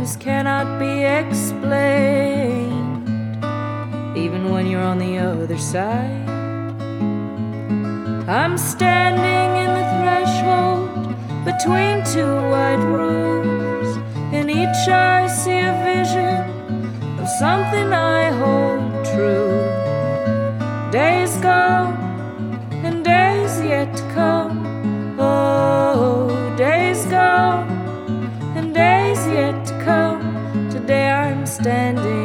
things cannot be explained, even when you're on the other side. I'm standing in the threshold between two white rooms. In each I see a vision of something I hold true. Days gone and days yet to come. Oh, days gone and days yet to come. Today I'm standing